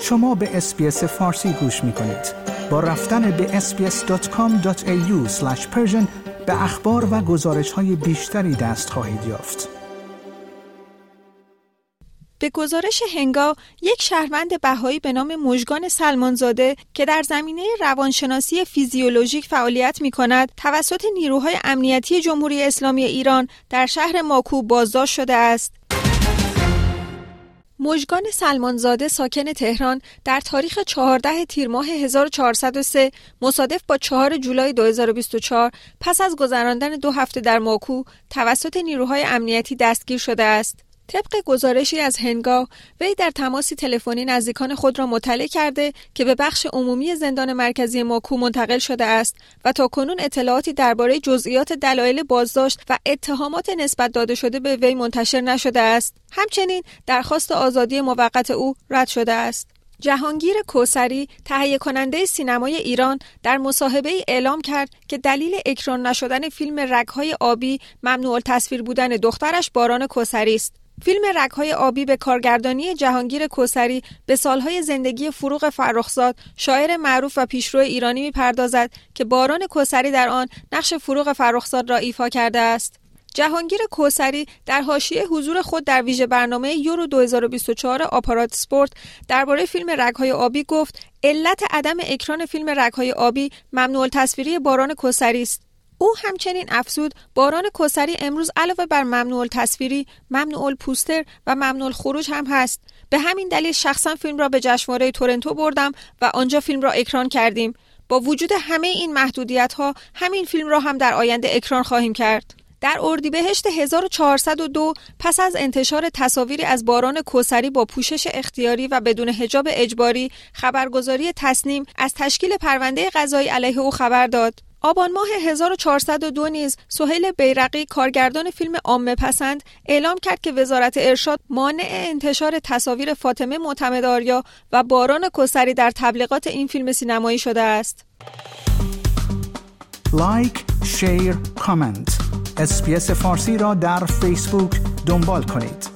شما به اس‌بی‌اس فارسی گوش می‌کنید. با رفتن به sbs.com.au/persian به اخبار و گزارش‌های بیشتری دست خواهید یافت. به گزارش هنگا، یک شهروند بهایی به نام مژگان سلمانزاده که در زمینه روانشناسی فیزیولوژیک فعالیت می‌کند، توسط نیروهای امنیتی جمهوری اسلامی ایران در شهر ماکو بازداشت شده است. مژگان سلمانزاده ساکن تهران در تاریخ 14 تیر ماه 1403 مصادف با 4 جولای 2024 پس از گذراندن 2 هفته در ماکو توسط نیروهای امنیتی دستگیر شده است. طبق گزارشی از هنگا، وی در تماسی تلفنی نزدیکان خود را مطلع کرده که به بخش عمومی زندان مرکزی ماکو منتقل شده است و تاکنون اطلاعاتی درباره جزئیات دلایل بازداشت و اتهامات نسبت داده شده به وی منتشر نشده است. همچنین درخواست آزادی موقت او رد شده است. جهانگیر کوثری، تهیه کننده سینمای ایران، در مصاحبه‌ای اعلام کرد که دلیل اکران نشدن فیلم رگ‌های آبی ممنوع التصویر بودن دخترش باران کوثری است. فیلم رگ‌های آبی به کارگردانی جهانگیر کوثری به سالهای زندگی فروغ فرخزاد، شاعر معروف و پیشرو ایرانی می‌پردازد که باران کوثری در آن نقش فروغ فرخزاد را ایفا کرده است. جهانگیر کوثری در حاشیه حضور خود در ویژه برنامه یورو 2024 آپارات اسپورت درباره فیلم رگ‌های آبی گفت علت عدم اکران فیلم رگ‌های آبی ممنوع التصویری باران کوثری است. او همچنین افزود باران کوثری امروز علاوه بر ممنوع التصویری، ممنوع الپوستر و ممنوع الخروج هم هست. به همین دلیل شخصا فیلم را به جشنواره تورنتو بردم و آنجا فیلم را اکران کردیم. با وجود همه این محدودیت‌ها همین فیلم را هم در آینده اکران خواهیم کرد. در اردیبهشت 1402 پس از انتشار تصاویری از باران کوثری با پوشش اختیاری و بدون حجاب اجباری، خبرگزاری تصنیم از تشکیل پرونده قضایی علیه او خبر داد. آبان ماه 1402 نیز سهیل بیرقی، کارگردان فیلم عامه پسند، اعلام کرد که وزارت ارشاد مانع انتشار تصاویر فاطمه معتمدآریا و باران کوثری در تبلیغات این فیلم سینمایی شده است. لایک، شیر، کامنت. اس‌بی‌اس فارسی را در فیسبوک دنبال کنید.